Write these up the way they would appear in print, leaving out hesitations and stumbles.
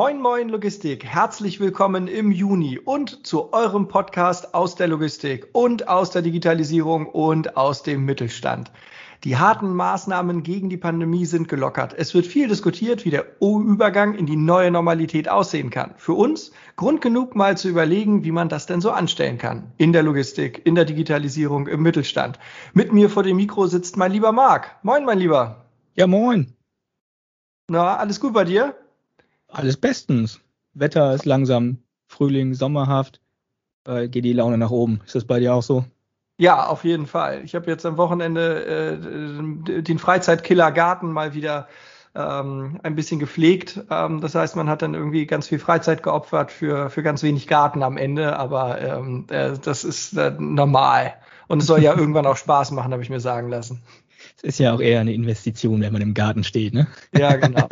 Moin Moin Logistik, herzlich willkommen im Juni und zu eurem Podcast aus der Logistik und aus der Digitalisierung und aus dem Mittelstand. Die harten Maßnahmen gegen die Pandemie sind gelockert. Es wird viel diskutiert, wie der Übergang in die neue Normalität aussehen kann. Für uns Grund genug, mal zu überlegen, wie man das denn so anstellen kann. In der Logistik, in der Digitalisierung, im Mittelstand. Mit mir vor dem Mikro sitzt mein lieber Marc. Moin, mein Lieber. Ja, moin. Na, alles gut bei dir? Alles bestens. Wetter ist langsam Frühling, sommerhaft. Geht die Laune nach oben. Ist das bei dir auch so? Ja, auf jeden Fall. Ich habe jetzt am Wochenende den Freizeitkiller-Garten mal wieder ein bisschen gepflegt. Das heißt, man hat dann irgendwie ganz viel Freizeit geopfert für ganz wenig Garten am Ende. Aber das ist normal. Und es soll ja irgendwann auch Spaß machen, habe ich mir sagen lassen. Es ist ja auch eher eine Investition, wenn man im Garten steht, ne? Ja, genau.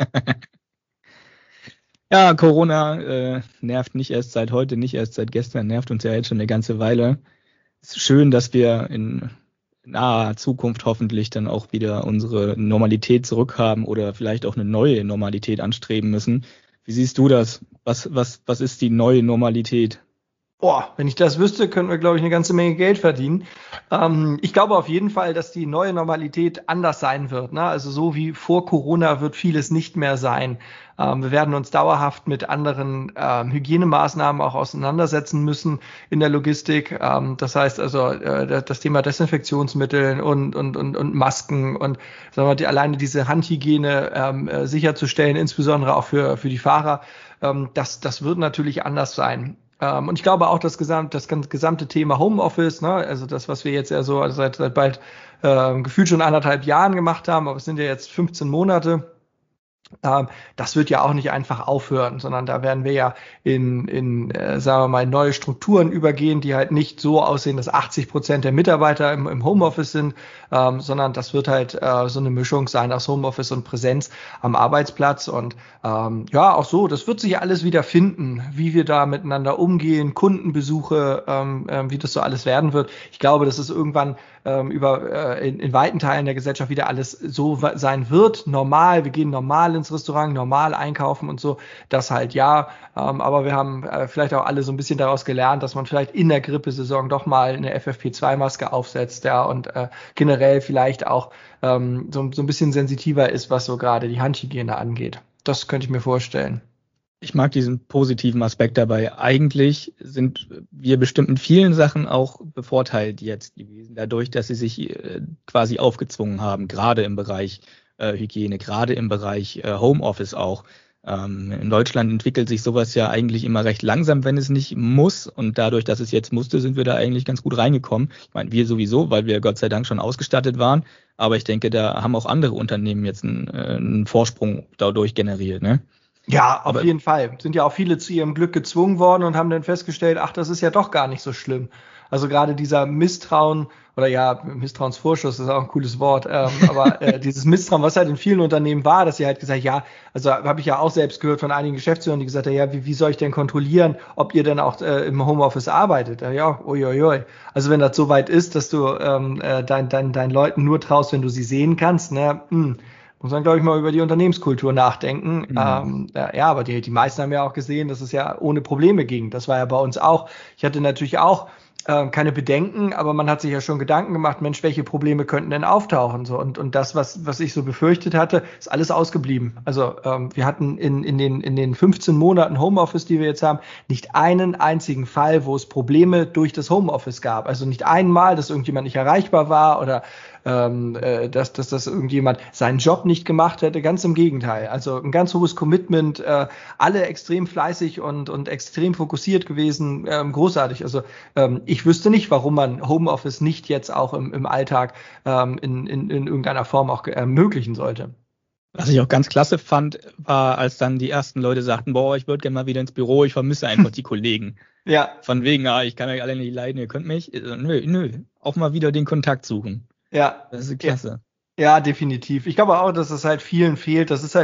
Ja, Corona nervt nicht erst seit heute, nicht erst seit gestern, nervt uns ja jetzt schon eine ganze Weile. Es ist schön, dass wir in naher Zukunft hoffentlich dann auch wieder unsere Normalität zurückhaben oder vielleicht auch eine neue Normalität anstreben müssen. Wie siehst du das? Was ist die neue Normalität? Boah, wenn ich das wüsste, könnten wir, glaube ich, eine ganze Menge Geld verdienen. Ich glaube auf jeden Fall, dass die neue Normalität anders sein wird. Ne? Also so wie vor Corona wird vieles nicht mehr sein. Wir werden uns dauerhaft mit anderen Hygienemaßnahmen auch auseinandersetzen müssen in der Logistik. Das heißt also das Thema Desinfektionsmittel und Masken und sagen wir, alleine diese Handhygiene sicherzustellen, insbesondere auch für die Fahrer. Das wird natürlich anders sein. Und ich glaube auch das gesamte Thema Homeoffice, ne, also das, was wir jetzt ja so seit bald gefühlt schon 1,5 Jahren gemacht haben, aber es sind ja jetzt 15 Monate. Das wird ja auch nicht einfach aufhören, sondern da werden wir ja in sagen wir mal, neue Strukturen übergehen, die halt nicht so aussehen, dass 80% der Mitarbeiter im Homeoffice sind, sondern das wird halt so eine Mischung sein aus Homeoffice und Präsenz am Arbeitsplatz und ja, auch so, das wird sich alles wieder finden, wie wir da miteinander umgehen, Kundenbesuche, wie das so alles werden wird. Ich glaube, dass es irgendwann in weiten Teilen der Gesellschaft wieder alles so sein wird, normal, wir gehen normal ins Restaurant, normal einkaufen und so, das halt ja, aber wir haben vielleicht auch alle so ein bisschen daraus gelernt, dass man vielleicht in der Grippesaison doch mal eine FFP2-Maske aufsetzt, ja, und generell vielleicht auch so ein bisschen sensitiver ist, was so gerade die Handhygiene angeht. Das könnte ich mir vorstellen. Ich mag diesen positiven Aspekt dabei. Eigentlich sind wir bestimmt in vielen Sachen auch bevorteilt jetzt gewesen, dadurch, dass sie sich quasi aufgezwungen haben, gerade im Bereich Hygiene, gerade im Bereich Homeoffice auch. In Deutschland entwickelt sich sowas ja eigentlich immer recht langsam, wenn es nicht muss. Und dadurch, dass es jetzt musste, sind wir da eigentlich ganz gut reingekommen. Ich meine, wir sowieso, weil wir Gott sei Dank schon ausgestattet waren. Aber ich denke, da haben auch andere Unternehmen jetzt einen Vorsprung dadurch generiert, ne? Ja, auf jeden Fall. Sind ja auch viele zu ihrem Glück gezwungen worden und haben dann festgestellt, ach, das ist ja doch gar nicht so schlimm. Also gerade dieser Misstrauen oder ja, Misstrauensvorschuss ist auch ein cooles Wort, aber dieses Misstrauen, was halt in vielen Unternehmen war, dass sie halt gesagt, ja, also habe ich ja auch selbst gehört von einigen Geschäftsführern, die gesagt haben, ja, wie soll ich denn kontrollieren, ob ihr denn auch im Homeoffice arbeitet? Ja, uiuiui. Also wenn das so weit ist, dass du deinen Leuten nur traust, wenn du sie sehen kannst, ne, muss man, glaube ich, mal über die Unternehmenskultur nachdenken. Ja, aber die meisten haben ja auch gesehen, dass es ja ohne Probleme ging. Das war ja bei uns auch. Ich hatte natürlich auch keine Bedenken, aber man hat sich ja schon Gedanken gemacht, Mensch, welche Probleme könnten denn auftauchen? So, und das, was ich so befürchtet hatte, ist alles ausgeblieben. Also wir hatten in den 15 Monaten Homeoffice, die wir jetzt haben, nicht einen einzigen Fall, wo es Probleme durch das Homeoffice gab. Also nicht einmal, dass irgendjemand nicht erreichbar war oder dass das irgendjemand seinen Job nicht gemacht hätte. Ganz im Gegenteil. Also ein ganz hohes Commitment, alle extrem fleißig und extrem fokussiert gewesen, großartig. Also ich wüsste nicht, warum man Homeoffice nicht jetzt auch im Alltag in irgendeiner Form auch ermöglichen sollte. Was ich auch ganz klasse fand, war, als dann die ersten Leute sagten, boah, ich würde gerne mal wieder ins Büro, ich vermisse einfach die Kollegen. Ja. Von wegen, ich kann euch alle nicht leiden, ihr könnt mich. Nö, auch mal wieder den Kontakt suchen. Ja. Das ist klasse. Ja, definitiv. Ich glaube auch, dass es halt vielen fehlt. Das ist halt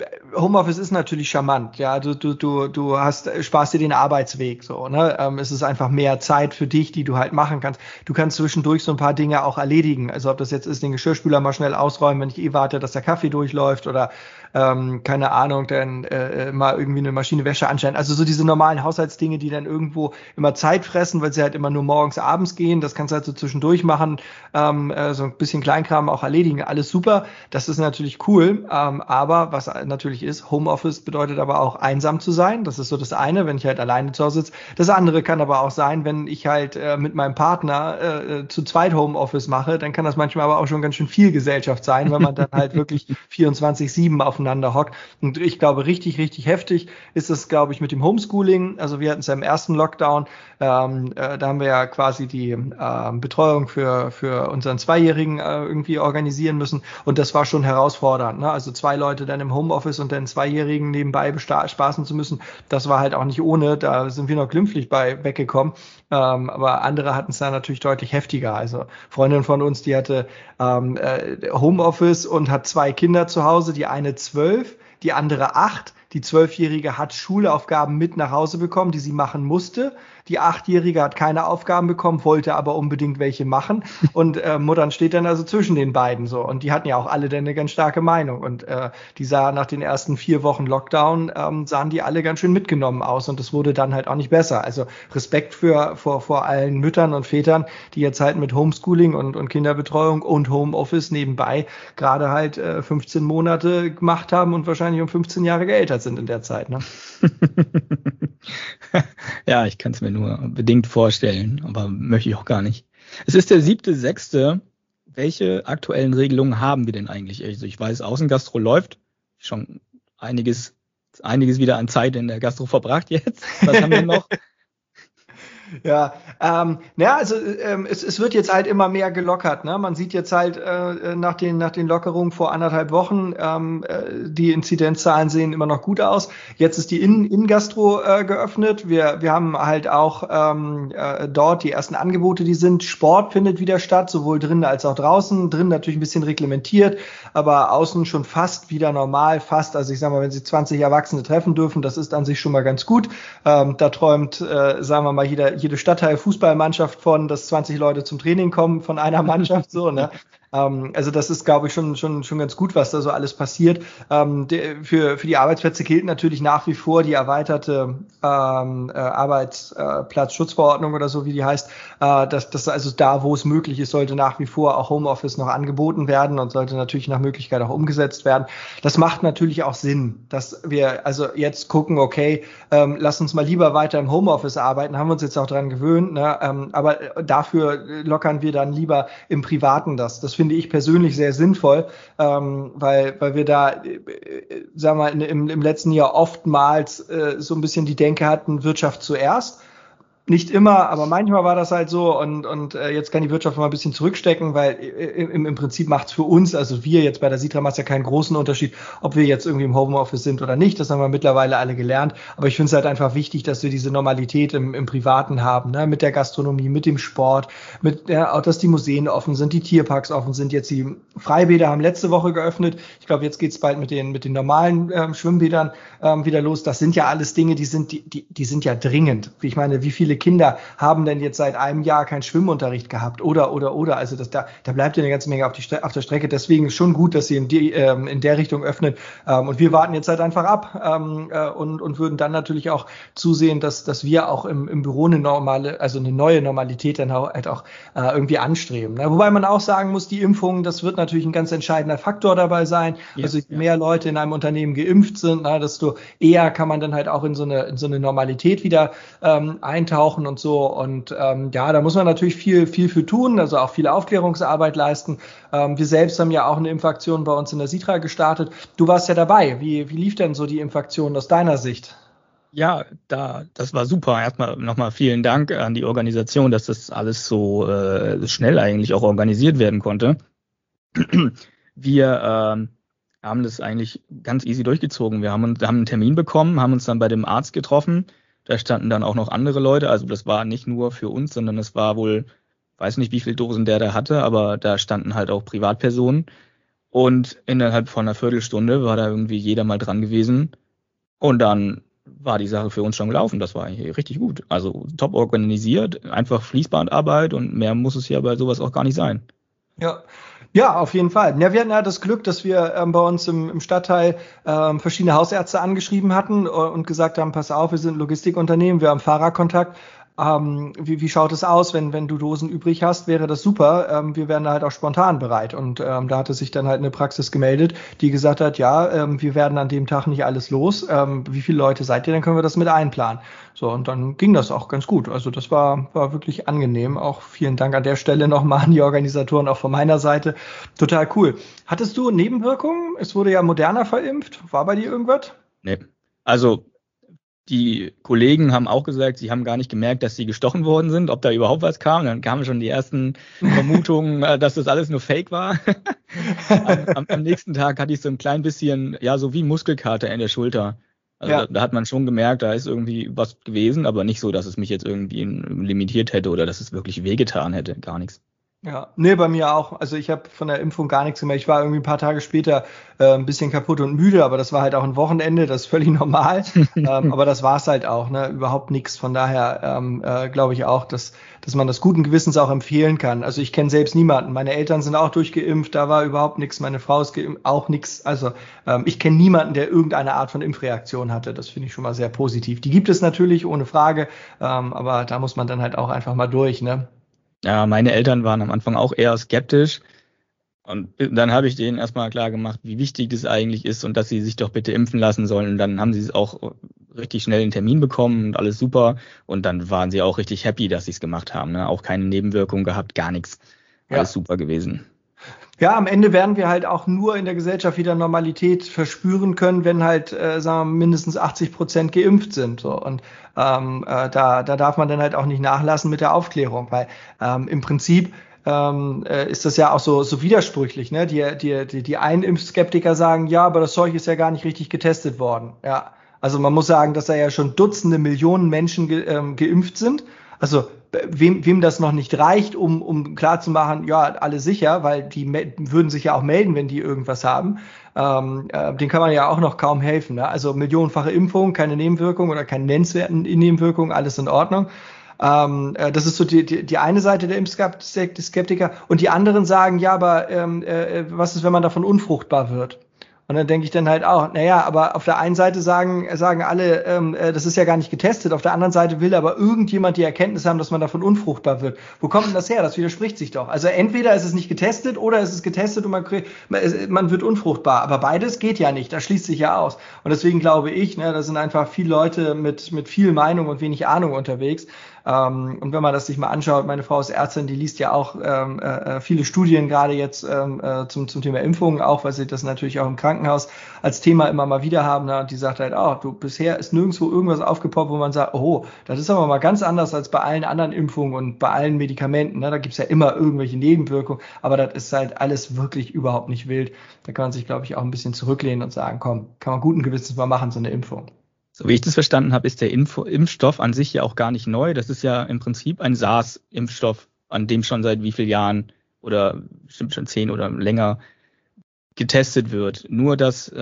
Homeoffice ist natürlich charmant, ja, du sparst dir den Arbeitsweg, so, ne, es ist einfach mehr Zeit für dich, die du halt machen kannst. Du kannst zwischendurch so ein paar Dinge auch erledigen, also ob das jetzt ist, den Geschirrspüler mal schnell ausräumen, wenn ich warte, dass der Kaffee durchläuft oder keine Ahnung, dann mal irgendwie eine Maschine Wäsche anstellen. Also so diese normalen Haushaltsdinge, die dann irgendwo immer Zeit fressen, weil sie halt immer nur morgens, abends gehen. Das kannst du halt so zwischendurch machen, so ein bisschen Kleinkram auch erledigen. Alles super. Das ist natürlich cool. Aber was natürlich ist, Homeoffice bedeutet aber auch einsam zu sein. Das ist so das eine, wenn ich halt alleine zu Hause sitze. Das andere kann aber auch sein, wenn ich halt mit meinem Partner zu zweit Homeoffice mache, dann kann das manchmal aber auch schon ganz schön viel Gesellschaft sein, wenn man dann halt wirklich 24/7 aufeinander hockt. Und ich glaube, richtig, richtig heftig ist es, glaube ich, mit dem Homeschooling. Also wir hatten es ja im ersten Lockdown, da haben wir ja quasi die Betreuung für unseren Zweijährigen irgendwie organisieren müssen. Und das war schon herausfordernd, ne? Also 2 Leute dann im Homeoffice und dann Zweijährigen nebenbei spaßen zu müssen, das war halt auch nicht ohne. Da sind wir noch glimpflich bei weggekommen. Aber andere hatten es da natürlich deutlich heftiger. Also Freundin von uns, die hatte Homeoffice und hat 2 Kinder zu Hause, die eine 12, die andere 8. Die 12-Jährige hat Schulaufgaben mit nach Hause bekommen, die sie machen musste. Die 8-Jährige hat keine Aufgaben bekommen, wollte aber unbedingt welche machen. Und Muttern steht dann also zwischen den beiden so. Und die hatten ja auch alle dann eine ganz starke Meinung. Und die sah nach den ersten 4 Wochen Lockdown, sahen die alle ganz schön mitgenommen aus. Und das wurde dann halt auch nicht besser. Also Respekt vor allen Müttern und Vätern, die jetzt halt mit Homeschooling und Kinderbetreuung und Homeoffice nebenbei gerade halt 15 Monate gemacht haben und wahrscheinlich um 15 Jahre geältert sind in der Zeit, ne? Ja, ich kann es mir nur bedingt vorstellen, aber möchte ich auch gar nicht. Es ist der 7.6. Welche aktuellen Regelungen haben wir denn eigentlich? Also ich weiß, Außengastro läuft, schon einiges wieder an Zeit in der Gastro verbracht jetzt. Was haben wir noch? Ja, also es wird jetzt halt immer mehr gelockert, ne? Man sieht jetzt halt nach den Lockerungen vor 1,5 Wochen, die Inzidenzzahlen sehen immer noch gut aus. Jetzt ist die Innengastro geöffnet. Wir haben halt auch dort die ersten Angebote, die sind. Sport findet wieder statt, sowohl drinnen als auch draußen. Drinnen natürlich ein bisschen reglementiert, aber außen schon fast wieder normal, fast. Also ich sag mal, wenn Sie 20 Erwachsene treffen dürfen, das ist an sich schon mal ganz gut. Da träumt, sagen wir mal, jede Stadtteil-Fußballmannschaft von, dass 20 Leute zum Training kommen von einer Mannschaft, so, ne? Also das ist, glaube ich, schon ganz gut, was da so alles passiert. Für die Arbeitsplätze gilt natürlich nach wie vor die erweiterte Arbeitsplatzschutzverordnung oder so, wie die heißt. Dass also da, wo es möglich ist, sollte nach wie vor auch Homeoffice noch angeboten werden und sollte natürlich nach Möglichkeit auch umgesetzt werden. Das macht natürlich auch Sinn, dass wir also jetzt gucken, okay, lass uns mal lieber weiter im Homeoffice arbeiten, haben wir uns jetzt auch dran gewöhnt, ne? Aber dafür lockern wir dann lieber im Privaten das. Das finde ich persönlich sehr sinnvoll, weil wir da, sagen wir mal, im letzten Jahr oftmals so ein bisschen die Denke hatten, Wirtschaft zuerst. Nicht immer, aber manchmal war das halt so und jetzt kann die Wirtschaft mal ein bisschen zurückstecken, weil im Prinzip macht's für uns, also wir jetzt bei der Sitra macht's ja keinen großen Unterschied, ob wir jetzt irgendwie im Homeoffice sind oder nicht, das haben wir mittlerweile alle gelernt, aber ich finde es halt einfach wichtig, dass wir diese Normalität im Privaten haben, ne? Mit der Gastronomie, mit dem Sport, auch dass die Museen offen sind, die Tierparks offen sind, jetzt die Freibäder haben letzte Woche geöffnet, ich glaube, jetzt geht's bald mit den normalen Schwimmbädern wieder los, das sind ja alles Dinge, die sind ja dringend, ich meine, wie viele Kinder haben denn jetzt seit einem Jahr keinen Schwimmunterricht gehabt oder. Also da bleibt ja eine ganze Menge auf der Strecke. Deswegen ist schon gut, dass sie in der Richtung öffnen. Und wir warten jetzt halt einfach ab und würden dann natürlich auch zusehen, dass wir auch im Büro eine neue Normalität dann halt auch irgendwie anstreben. Wobei man auch sagen muss, die Impfung, das wird natürlich ein ganz entscheidender Faktor dabei sein. Ja, also je mehr Leute in einem Unternehmen geimpft sind, desto eher kann man dann halt auch in so eine Normalität wieder eintauchen und so. Und da muss man natürlich viel für tun, also auch viel Aufklärungsarbeit leisten. Wir selbst haben ja auch eine Impfaktion bei uns in der Sitra gestartet. Du warst ja dabei. Wie lief denn so die Impfaktion aus deiner Sicht? Ja, das war super. Erstmal nochmal vielen Dank an die Organisation, dass das alles so schnell eigentlich auch organisiert werden konnte. Wir haben das eigentlich ganz easy durchgezogen. Wir haben einen Termin bekommen, haben uns dann bei dem Arzt getroffen. Da standen dann auch noch andere Leute. Also das war nicht nur für uns, sondern es war wohl, weiß nicht, wie viele Dosen der da hatte, aber da standen halt auch Privatpersonen. Und innerhalb von einer Viertelstunde war da irgendwie jeder mal dran gewesen. Und dann war die Sache für uns schon gelaufen. Das war eigentlich richtig gut. Also top organisiert, einfach Fließbandarbeit und mehr muss es ja bei sowas auch gar nicht sein. Ja. Ja, auf jeden Fall. Ja, wir hatten ja das Glück, dass wir bei uns im Stadtteil verschiedene Hausärzte angeschrieben hatten und gesagt haben, pass auf, wir sind ein Logistikunternehmen, wir haben Fahrerkontakt. Wie schaut es aus, wenn du Dosen übrig hast, wäre das super. Wir wären da halt auch spontan bereit. Und da hatte sich dann halt eine Praxis gemeldet, die gesagt hat, ja, wir werden an dem Tag nicht alles los. Wie viele Leute seid ihr, dann können wir das mit einplanen. So, und dann ging das auch ganz gut. Also das war wirklich angenehm. Auch vielen Dank an der Stelle nochmal an die Organisatoren, auch von meiner Seite. Total cool. Hattest du Nebenwirkungen? Es wurde ja Moderna verimpft. War bei dir irgendwas? Nee. Also die Kollegen haben auch gesagt, sie haben gar nicht gemerkt, dass sie gestochen worden sind, ob da überhaupt was kam. Dann kamen schon die ersten Vermutungen, dass das alles nur Fake war. Am nächsten Tag hatte ich so ein klein bisschen, ja, so wie Muskelkater in der Schulter. Also Ja. da hat man schon gemerkt, da ist irgendwie was gewesen, aber nicht so, dass es mich jetzt irgendwie limitiert hätte oder dass es wirklich wehgetan hätte. Gar nichts. Ja, nee, bei mir auch. Also ich habe von der Impfung gar nichts gemerkt. Ich war irgendwie ein paar Tage später ein bisschen kaputt und müde, aber das war halt auch ein Wochenende, das ist völlig normal. Aber das war's halt auch, ne? Überhaupt nichts. Von daher glaube ich auch, dass man das guten Gewissens auch empfehlen kann. Also ich kenne selbst niemanden. Meine Eltern sind auch durchgeimpft, da war überhaupt nichts. Meine Frau ist geimpft, auch nichts. Also ich kenne niemanden, der irgendeine Art von Impfreaktion hatte. Das finde ich schon mal sehr positiv. Die gibt es natürlich, ohne Frage, aber da muss man dann halt auch einfach mal durch, ne? Ja, meine Eltern waren am Anfang auch eher skeptisch. Und dann habe ich denen erstmal klar gemacht, wie wichtig das eigentlich ist und dass sie sich doch bitte impfen lassen sollen. Und dann haben sie es auch richtig schnell einen Termin bekommen und alles super. Und dann waren sie auch richtig happy, dass sie es gemacht haben. Ne? Auch keine Nebenwirkungen gehabt, gar nichts. Alles super gewesen. Ja, am Ende werden wir halt auch nur in der Gesellschaft wieder Normalität verspüren können, wenn halt, sagen wir, mindestens 80% geimpft sind. So. Und da darf man dann halt auch nicht nachlassen mit der Aufklärung, weil im Prinzip ist das ja auch so widersprüchlich. Ne? Die einen Impfskeptiker sagen, ja, aber das Zeug ist ja gar nicht richtig getestet worden. Ja, also man muss sagen, dass da ja schon Dutzende Millionen Menschen geimpft sind. Also wem das noch nicht reicht, um klarzumachen, ja, alle sicher, weil die würden sich ja auch melden, wenn die irgendwas haben, den kann man ja auch noch kaum helfen. Ne? Also millionenfache Impfung, keine Nebenwirkungen oder keine nennenswerten Nebenwirkungen, alles in Ordnung. Das ist so die eine Seite der Impfskeptiker. Und die anderen sagen, ja, aber was ist, wenn man davon unfruchtbar wird? Und dann denke ich dann halt auch, naja, aber auf der einen Seite sagen alle, das ist ja gar nicht getestet. Auf der anderen Seite will aber irgendjemand die Erkenntnis haben, dass man davon unfruchtbar wird. Wo kommt denn das her? Das widerspricht sich doch. Also entweder ist es nicht getestet oder ist es getestet und man wird unfruchtbar. Aber beides geht ja nicht. Das schließt sich ja aus. Und deswegen glaube ich, ne, da sind einfach viele Leute mit viel Meinung und wenig Ahnung unterwegs. Und wenn man das sich mal anschaut, meine Frau ist Ärztin, die liest ja auch viele Studien gerade jetzt zum Thema Impfungen, auch weil sie das natürlich auch im Krankenhaus als Thema immer mal wieder haben. Ne? Und die sagt halt, bisher ist nirgendwo irgendwas aufgepoppt, wo man sagt, oh, das ist aber mal ganz anders als bei allen anderen Impfungen und bei allen Medikamenten. Ne? Da gibt's ja immer irgendwelche Nebenwirkungen, aber das ist halt alles wirklich überhaupt nicht wild. Da kann man sich, glaube ich, auch ein bisschen zurücklehnen und sagen, komm, kann man guten Gewissens mal machen, so eine Impfung. So wie ich das verstanden habe, ist der Impfstoff an sich ja auch gar nicht neu. Das ist ja im Prinzip ein SARS-Impfstoff, an dem schon seit wie vielen Jahren oder bestimmt schon 10 oder länger getestet wird. Nur das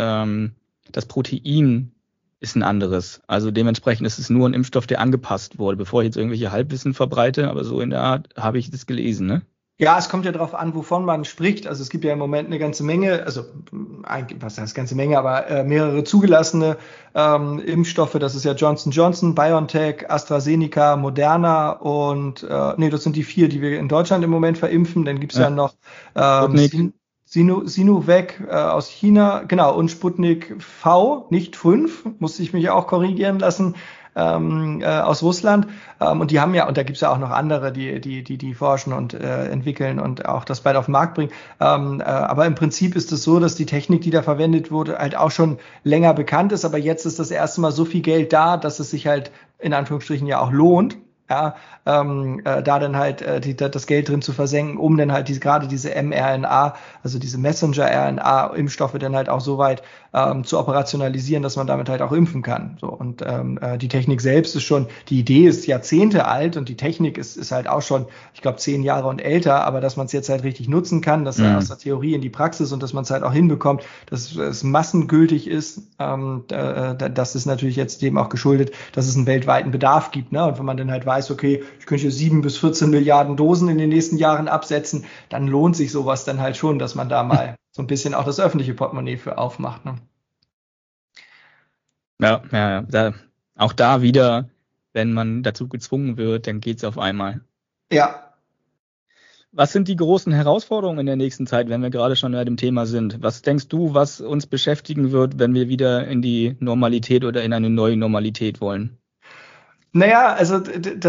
Protein ist ein anderes. Also dementsprechend ist es nur ein Impfstoff, der angepasst wurde, bevor ich jetzt irgendwelche Halbwissen verbreite, aber so in der Art habe ich das gelesen, ne? Ja, es kommt ja darauf an, wovon man spricht. Also es gibt ja im Moment eine ganze Menge, also eigentlich, was heißt ganze Menge, aber mehrere zugelassene Impfstoffe. Das ist ja Johnson & Johnson, BioNTech, AstraZeneca, Moderna und das sind die 4, die wir in Deutschland im Moment verimpfen. Dann gibt's ja noch Sinovac aus China, genau, und Sputnik V, nicht 5, musste ich mich auch korrigieren lassen. Aus Russland, und die haben ja, und da gibt's ja auch noch andere, die forschen und entwickeln und auch das bald auf den Markt bringen, aber im Prinzip ist es so, dass die Technik, die da verwendet wurde, halt auch schon länger bekannt ist, aber jetzt ist das erste Mal so viel Geld da, dass es sich halt in Anführungsstrichen ja auch lohnt, ja, da dann halt das Geld drin zu versenken, um dann halt gerade diese mRNA, also diese Messenger-RNA-Impfstoffe dann halt auch so weit zu operationalisieren, dass man damit halt auch impfen kann. So, und die Technik selbst ist schon, die Idee ist Jahrzehnte alt und die Technik ist halt auch schon, ich glaube, 10 Jahre und älter, aber dass man es jetzt halt richtig nutzen kann, dass aus der Theorie in die Praxis und dass man es halt auch hinbekommt, dass es massengültig ist, das ist natürlich jetzt dem auch geschuldet, dass es einen weltweiten Bedarf gibt. Ne? Und wenn man dann halt weiß, okay, ich könnte hier 7 bis 14 Milliarden Dosen in den nächsten Jahren absetzen, dann lohnt sich sowas dann halt schon, dass man da mal so ein bisschen auch das öffentliche Portemonnaie für aufmacht. Ne? Ja. Auch da wieder, wenn man dazu gezwungen wird, dann geht's auf einmal. Ja. Was sind die großen Herausforderungen in der nächsten Zeit, wenn wir gerade schon bei dem Thema sind? Was denkst du, was uns beschäftigen wird, wenn wir wieder in die Normalität oder in eine neue Normalität wollen? Naja, also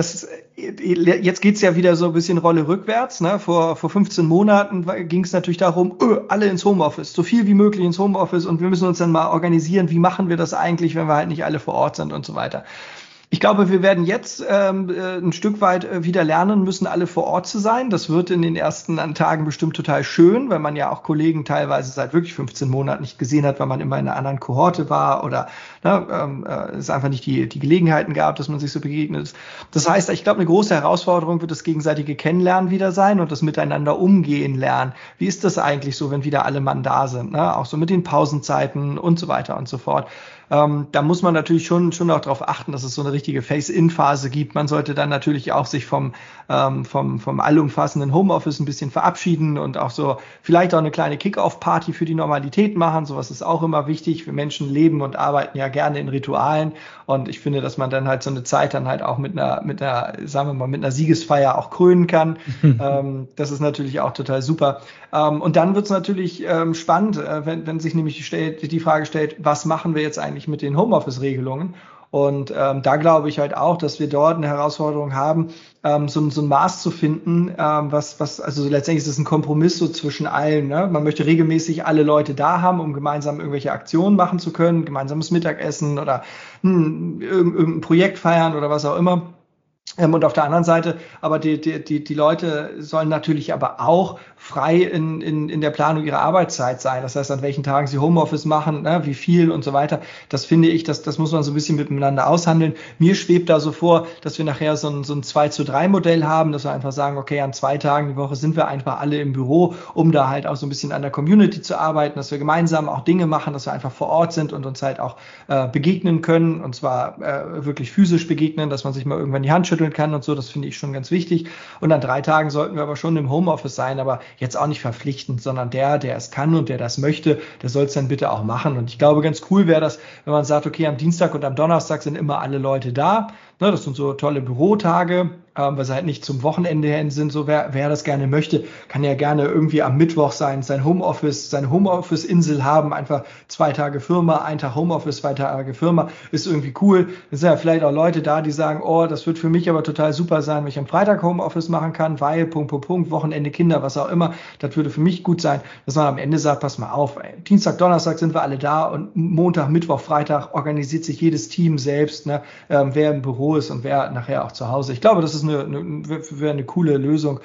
jetzt geht's ja wieder so ein bisschen Rolle rückwärts. Ne? Vor 15 Monaten ging es natürlich darum, alle ins Homeoffice, so viel wie möglich ins Homeoffice und wir müssen uns dann mal organisieren, wie machen wir das eigentlich, wenn wir halt nicht alle vor Ort sind und so weiter. Ich glaube, wir werden jetzt ein Stück weit wieder lernen müssen, alle vor Ort zu sein. Das wird in den ersten Tagen bestimmt total schön, weil man ja auch Kollegen teilweise seit wirklich 15 Monaten nicht gesehen hat, weil man immer in einer anderen Kohorte war oder es einfach nicht die Gelegenheiten gab, dass man sich so begegnet ist. Das heißt, ich glaube, eine große Herausforderung wird das gegenseitige Kennenlernen wieder sein und das Miteinander umgehen lernen. Wie ist das eigentlich so, wenn wieder alle Mann da sind? Ne? Auch so mit den Pausenzeiten und so weiter und so fort. Da muss man natürlich schon auch darauf achten, dass es so eine richtige Face-In-Phase gibt. Man sollte dann natürlich auch sich vom allumfassenden Homeoffice ein bisschen verabschieden und auch so vielleicht auch eine kleine Kick-Off-Party für die Normalität machen. Sowas ist auch immer wichtig. Wir Menschen leben und arbeiten ja gerne in Ritualen. Und ich finde, dass man dann halt so eine Zeit dann halt auch mit einer, sagen wir mal, mit einer Siegesfeier auch krönen kann. Das ist natürlich auch total super. Und dann wird es natürlich spannend, wenn sich nämlich die Frage stellt, was machen wir jetzt eigentlich mit den Homeoffice-Regelungen? Und da glaube ich halt auch, dass wir dort eine Herausforderung haben, so ein Maß zu finden, also letztendlich ist es ein Kompromiss so zwischen allen. Ne? Man möchte regelmäßig alle Leute da haben, um gemeinsam irgendwelche Aktionen machen zu können, gemeinsames Mittagessen oder irgendein Projekt feiern oder was auch immer. Und auf der anderen Seite, aber die Leute sollen natürlich aber auch frei in der Planung ihrer Arbeitszeit sein. Das heißt, an welchen Tagen sie Homeoffice machen, ne, wie viel und so weiter. Das finde ich, das muss man so ein bisschen miteinander aushandeln. Mir schwebt da so vor, dass wir nachher so ein 2:3 Modell haben, dass wir einfach sagen, okay, an 2 Tagen die Woche sind wir einfach alle im Büro, um da halt auch so ein bisschen an der Community zu arbeiten, dass wir gemeinsam auch Dinge machen, dass wir einfach vor Ort sind und uns halt auch begegnen können, und zwar wirklich physisch begegnen, dass man sich mal irgendwann die Hand schütteln kann und so. Das finde ich schon ganz wichtig. Und an 3 Tagen sollten wir aber schon im Homeoffice sein, aber jetzt auch nicht verpflichtend, sondern der es kann und der das möchte, der soll es dann bitte auch machen. Und ich glaube, ganz cool wäre das, wenn man sagt, okay, am Dienstag und am Donnerstag sind immer alle Leute da. Ne, das sind so tolle Bürotage, weil sie halt nicht zum Wochenende hin sind. So, wer das gerne möchte, kann ja gerne irgendwie am Mittwoch seine Homeoffice-Insel haben. Einfach 2 Tage Firma, 1 Tag Homeoffice, 2 Tage Firma. Ist irgendwie cool. Es sind ja vielleicht auch Leute da, die sagen, oh, das wird für mich aber total super sein, wenn ich am Freitag Homeoffice machen kann, weil, Wochenende, Kinder, was auch immer. Das würde für mich gut sein, dass man am Ende sagt, pass mal auf, ey, Dienstag, Donnerstag sind wir alle da und Montag, Mittwoch, Freitag organisiert sich jedes Team selbst, ne, wer im Büro ist und wer nachher auch zu Hause. Ich glaube, das ist eine coole Lösung,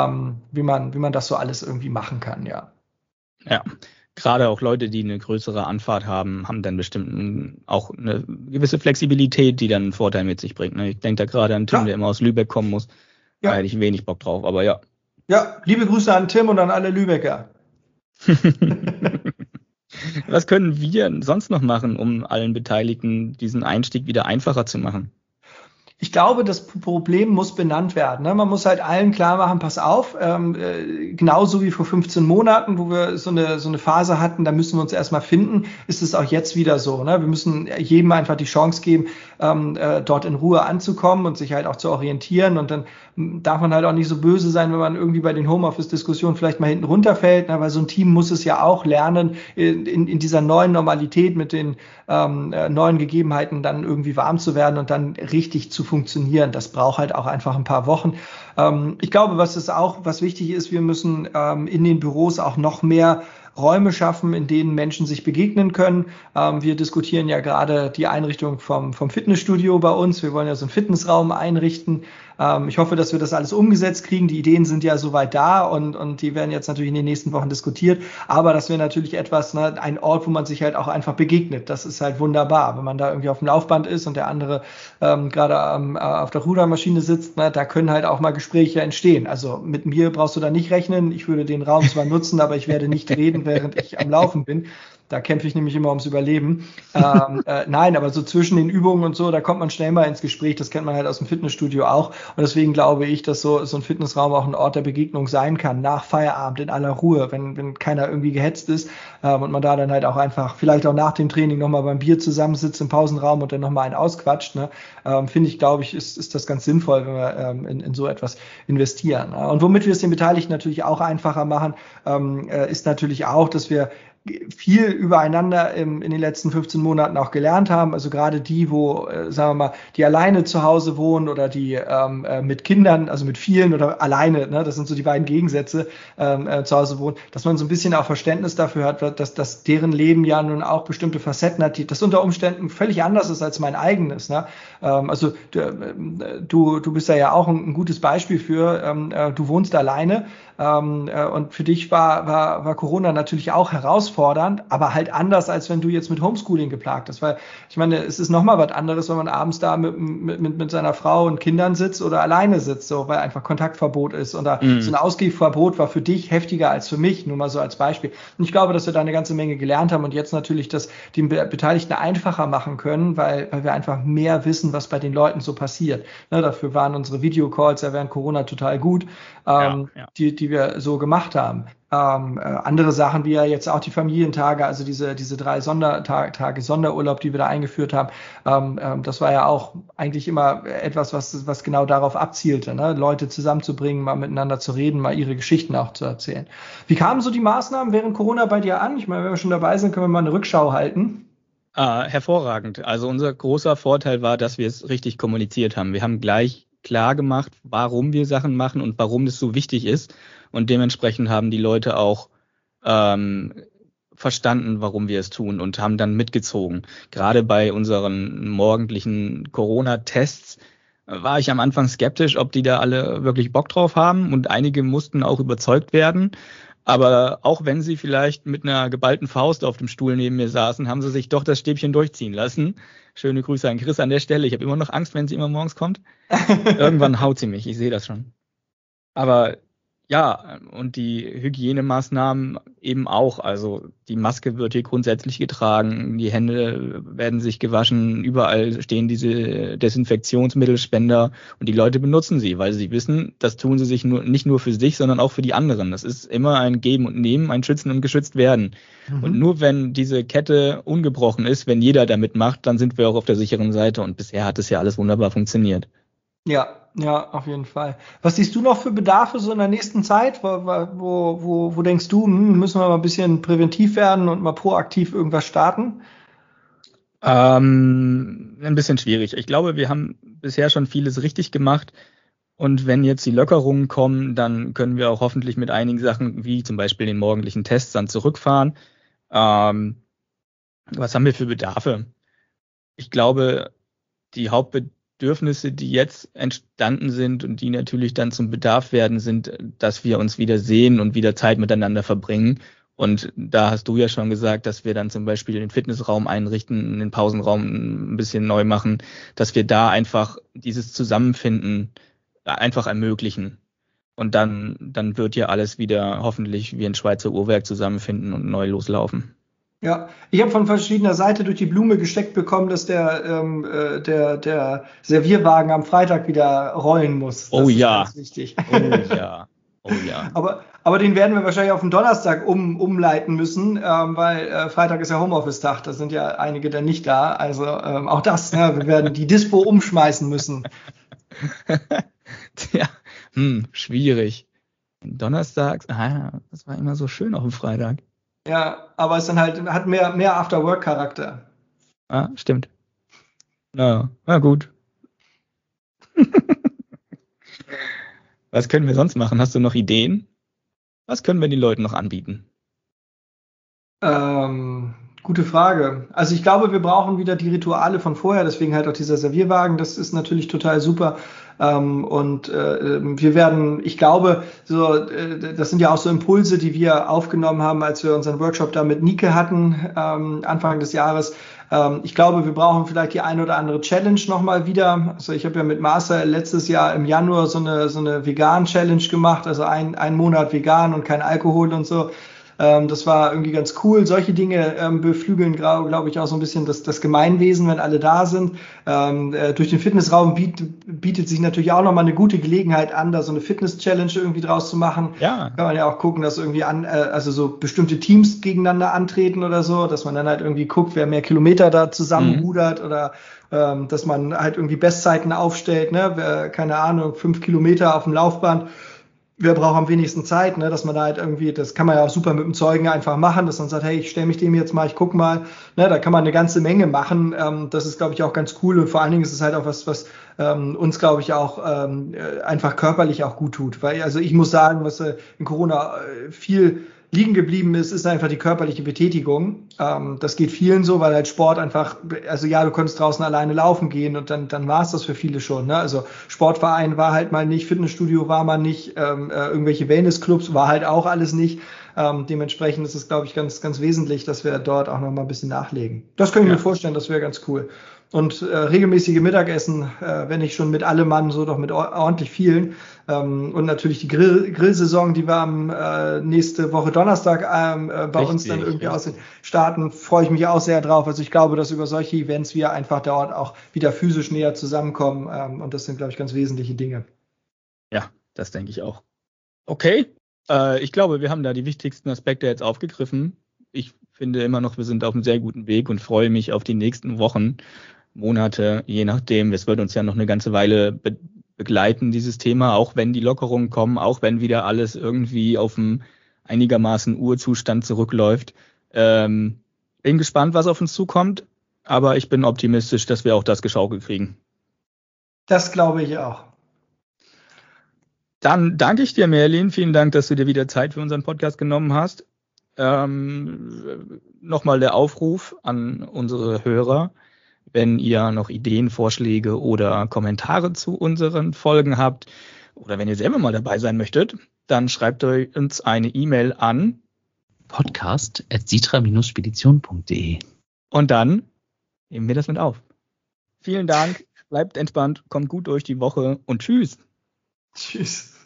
wie man das so alles irgendwie machen kann, ja. Ja, gerade auch Leute, die eine größere Anfahrt haben dann bestimmt auch eine gewisse Flexibilität, die dann einen Vorteil mit sich bringt. Ne? Ich denke da gerade an Tim, der immer aus Lübeck kommen muss. Da hätte ich wenig Bock drauf, aber ja. Ja, liebe Grüße an Tim und an alle Lübecker. Was können wir sonst noch machen, um allen Beteiligten diesen Einstieg wieder einfacher zu machen? Ich glaube, das Problem muss benannt werden. Ne? Man muss halt allen klar machen, pass auf, genauso wie vor 15 Monaten, wo wir so eine Phase hatten, da müssen wir uns erstmal finden, ist es auch jetzt wieder so. Ne? Wir müssen jedem einfach die Chance geben, dort in Ruhe anzukommen und sich halt auch zu orientieren. Und dann darf man halt auch nicht so böse sein, wenn man irgendwie bei den Homeoffice-Diskussionen vielleicht mal hinten runterfällt, ne? Weil so ein Team muss es ja auch lernen, in dieser neuen Normalität mit den neuen Gegebenheiten dann irgendwie warm zu werden und dann richtig zu funktionieren. Das braucht halt auch einfach ein paar Wochen. Ich glaube, was wichtig ist, wir müssen in den Büros auch noch mehr Räume schaffen, in denen Menschen sich begegnen können. Wir diskutieren ja gerade die Einrichtung vom Fitnessstudio bei uns. Wir wollen ja so einen Fitnessraum einrichten. Ich hoffe, dass wir das alles umgesetzt kriegen. Die Ideen sind ja soweit da und die werden jetzt natürlich in den nächsten Wochen diskutiert. Aber das wäre natürlich etwas, ne, ein Ort, wo man sich halt auch einfach begegnet. Das ist halt wunderbar. Wenn man da irgendwie auf dem Laufband ist und der andere gerade auf der Rudermaschine sitzt, ne, da können halt auch mal Gespräche entstehen. Also mit mir brauchst du da nicht rechnen. Ich würde den Raum zwar nutzen, aber ich werde nicht reden, während ich am Laufen bin. Da kämpfe ich nämlich immer ums Überleben. Nein, aber so zwischen den Übungen und so, da kommt man schnell mal ins Gespräch. Das kennt man halt aus dem Fitnessstudio auch. Und deswegen glaube ich, dass so ein Fitnessraum auch ein Ort der Begegnung sein kann, nach Feierabend in aller Ruhe, wenn keiner irgendwie gehetzt ist und man da dann halt auch einfach vielleicht auch nach dem Training nochmal beim Bier zusammensitzt im Pausenraum und dann nochmal einen ausquatscht. Ne? Finde ich, glaube ich, ist das ganz sinnvoll, wenn wir in so etwas investieren. Und womit wir es den Beteiligten natürlich auch einfacher machen, ist natürlich auch, dass wir viel übereinander in den letzten 15 Monaten auch gelernt haben. Also gerade die, wo, sagen wir mal, die alleine zu Hause wohnen oder die mit Kindern, also mit vielen oder alleine, ne, das sind so die beiden Gegensätze, zu Hause wohnen, dass man so ein bisschen auch Verständnis dafür hat, dass deren Leben ja nun auch bestimmte Facetten hat, das unter Umständen völlig anders ist als mein eigenes. Ne? Also du bist da ja auch ein gutes Beispiel für, du wohnst alleine. Und für dich war Corona natürlich auch herausfordernd, aber halt anders, als wenn du jetzt mit Homeschooling geplagt bist. Weil ich meine, es ist nochmal was anderes, wenn man abends da mit seiner Frau und Kindern sitzt oder alleine sitzt, so, weil einfach Kontaktverbot ist. Und so ein Ausgehverbot war für dich heftiger als für mich, nur mal so als Beispiel. Und ich glaube, dass wir da eine ganze Menge gelernt haben und jetzt natürlich das den Beteiligten einfacher machen können, weil wir einfach mehr wissen, was bei den Leuten so passiert. Ne, dafür waren unsere Videocalls ja während Corona total gut, die wir so gemacht haben. Andere Sachen wie ja jetzt auch die Familientage, also diese 3 Sondertage Sonderurlaub, die wir da eingeführt haben, das war ja auch eigentlich immer etwas, was genau darauf abzielte, ne? Leute zusammenzubringen, mal miteinander zu reden, mal ihre Geschichten auch zu erzählen. Wie kamen so die Maßnahmen während Corona bei dir an? Ich meine, wenn wir schon dabei sind, können wir mal eine Rückschau halten. Hervorragend. Also unser großer Vorteil war, dass wir es richtig kommuniziert haben. Wir haben gleich klar gemacht, warum wir Sachen machen und warum das so wichtig ist. Und dementsprechend haben die Leute auch verstanden, warum wir es tun und haben dann mitgezogen. Gerade bei unseren morgendlichen Corona-Tests war ich am Anfang skeptisch, ob die da alle wirklich Bock drauf haben. Und einige mussten auch überzeugt werden. Aber auch wenn sie vielleicht mit einer geballten Faust auf dem Stuhl neben mir saßen, haben sie sich doch das Stäbchen durchziehen lassen. Schöne Grüße an Chris an der Stelle. Ich habe immer noch Angst, wenn sie immer morgens kommt. Irgendwann haut sie mich, ich sehe das schon. Aber ja, und die Hygienemaßnahmen eben auch. Also die Maske wird hier grundsätzlich getragen, die Hände werden sich gewaschen, überall stehen diese Desinfektionsmittelspender und die Leute benutzen sie, weil sie wissen, das tun sie sich nicht nur für sich, sondern auch für die anderen. Das ist immer ein Geben und Nehmen, ein Schützen und geschützt werden. Und nur wenn diese Kette ungebrochen ist, wenn jeder damit macht, dann sind wir auch auf der sicheren Seite und bisher hat es ja alles wunderbar funktioniert. Ja, auf jeden Fall. Was siehst du noch für Bedarfe so in der nächsten Zeit? Wo denkst du, müssen wir mal ein bisschen präventiv werden und mal proaktiv irgendwas starten? Ein bisschen schwierig. Ich glaube, wir haben bisher schon vieles richtig gemacht. Und wenn jetzt die Lockerungen kommen, dann können wir auch hoffentlich mit einigen Sachen, wie zum Beispiel den morgendlichen Tests, dann zurückfahren. Was haben wir für Bedarfe? Ich glaube, die Hauptbedürfnisse, die jetzt entstanden sind und die natürlich dann zum Bedarf werden, sind, dass wir uns wieder sehen und wieder Zeit miteinander verbringen. Und da hast du ja schon gesagt, dass wir dann zum Beispiel den Fitnessraum einrichten, den Pausenraum ein bisschen neu machen, dass wir da einfach dieses Zusammenfinden einfach ermöglichen. Und dann wird ja alles wieder hoffentlich wie ein Schweizer Uhrwerk zusammenfinden und neu loslaufen. Ja, ich habe von verschiedener Seite durch die Blume gesteckt bekommen, dass der Servierwagen am Freitag wieder rollen muss. Das ist ganz wichtig. Oh ja. Aber den werden wir wahrscheinlich auf den Donnerstag umleiten müssen, weil Freitag ist ja Homeoffice-Tag. Da sind ja einige dann nicht da. Also auch das, ne? Wir werden die Dispo umschmeißen müssen. Tja, schwierig. Donnerstags, das war immer so schön auf dem Freitag. Ja, aber es dann halt hat mehr After-Work-Charakter. Stimmt. Na gut. Was können wir sonst machen? Hast du noch Ideen? Was können wir den Leuten noch anbieten? Gute Frage. Also ich glaube, wir brauchen wieder die Rituale von vorher, deswegen halt auch dieser Servierwagen, das ist natürlich total super. Wir werden, ich glaube, das sind ja auch so Impulse, die wir aufgenommen haben, als wir unseren Workshop da mit Nike hatten, Anfang des Jahres. Ich glaube, wir brauchen vielleicht die eine oder andere Challenge nochmal wieder. Also ich habe ja mit Marcel letztes Jahr im Januar so eine Vegan-Challenge gemacht, also ein Monat vegan und kein Alkohol und so. Das war irgendwie ganz cool. Solche Dinge beflügeln, glaube ich, auch so ein bisschen das Gemeinwesen, wenn alle da sind. Durch den Fitnessraum bietet sich natürlich auch nochmal eine gute Gelegenheit an, da so eine Fitness-Challenge irgendwie draus zu machen. Ja. Kann man ja auch gucken, dass irgendwie also so bestimmte Teams gegeneinander antreten oder so, dass man dann halt irgendwie guckt, wer mehr Kilometer da zusammenrudert oder dass man halt irgendwie Bestzeiten aufstellt, ne? Keine Ahnung, 5 Kilometer auf dem Laufband. Wer braucht am wenigsten Zeit, ne, dass man da halt irgendwie, das kann man ja auch super mit dem Zeugen einfach machen, dass man sagt, hey, ich stelle mich dem jetzt mal, ich guck mal, ne, da kann man eine ganze Menge machen. Das ist, glaube ich, auch ganz cool und vor allen Dingen ist es halt auch was uns, glaube ich, auch einfach körperlich auch gut tut. Weil, also ich muss sagen, was in Corona viel liegen geblieben ist einfach die körperliche Betätigung. Das geht vielen so, weil halt Sport einfach, also ja, du konntest draußen alleine laufen gehen und dann war es das für viele schon. Ne? Also Sportverein war halt mal nicht, Fitnessstudio war mal nicht, irgendwelche Wellnessclubs war halt auch alles nicht. Dementsprechend ist es, glaube ich, ganz, ganz wesentlich, dass wir dort auch noch mal ein bisschen nachlegen. Das kann ich mir vorstellen, das wäre ganz cool. Und regelmäßige Mittagessen, wenn nicht schon mit allem Mann, so doch mit ordentlich vielen. Und natürlich die Grillsaison, die wir nächste Woche Donnerstag bei uns dann irgendwie starten, freue ich mich auch sehr drauf. Also ich glaube, dass über solche Events wir einfach dort auch wieder physisch näher zusammenkommen. Und das sind, glaube ich, ganz wesentliche Dinge. Ja, das denke ich auch. Okay, ich glaube, wir haben da die wichtigsten Aspekte jetzt aufgegriffen. Ich finde immer noch, wir sind auf einem sehr guten Weg und freue mich auf die nächsten Wochen, Monate, je nachdem. Es wird uns ja noch eine ganze Weile begleiten, dieses Thema, auch wenn die Lockerungen kommen, auch wenn wieder alles irgendwie auf einen einigermaßen Urzustand zurückläuft. Bin gespannt, was auf uns zukommt, aber ich bin optimistisch, dass wir auch das geschaukelt kriegen. Das glaube ich auch. Dann danke ich dir, Merlin. Vielen Dank, dass du dir wieder Zeit für unseren Podcast genommen hast. Nochmal der Aufruf an unsere Hörer. Wenn ihr noch Ideen, Vorschläge oder Kommentare zu unseren Folgen habt oder wenn ihr selber mal dabei sein möchtet, dann schreibt euch uns eine E-Mail an podcast@sitra-spedition.de und dann nehmen wir das mit auf. Vielen Dank, bleibt entspannt, kommt gut durch die Woche und tschüss. Tschüss.